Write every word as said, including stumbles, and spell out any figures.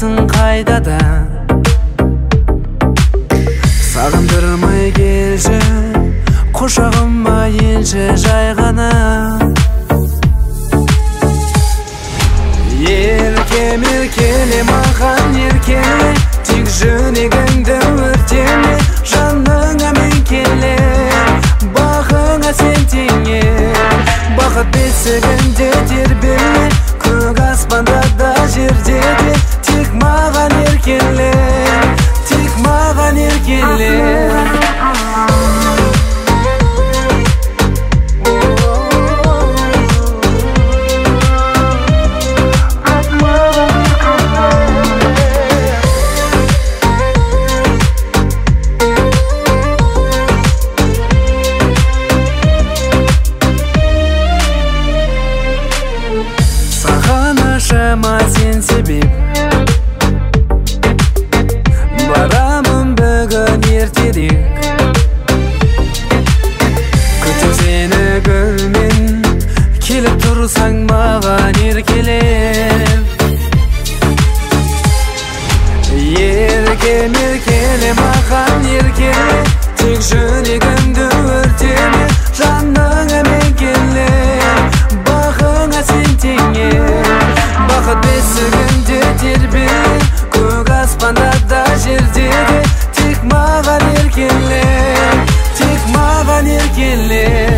барасың қайдада, сағындырмай келші, құшағыма енші жай ғана. Еркем еркеле маған еркеле, тек жүрегіңді өртеме, жаныңа мен келе, бағыңа сен теңе. Бақыт бесігінде тербеле, көк аспанда да жерде де, тек маған еркеле, тек маған еркеле. Шама сен себеп, барамын бүгін ертедек, күтіп сені гүлмен, келіп тұрсаң маған еркелеп. Еркем еркеле маған еркеле, тек жүрегімді өртеме, жаныңа мен келе, бағыңа сен теңе. Бақыт бесігінде тербеле, көк аспанда да жерде де, тек маған еркеле, тек маған еркеле.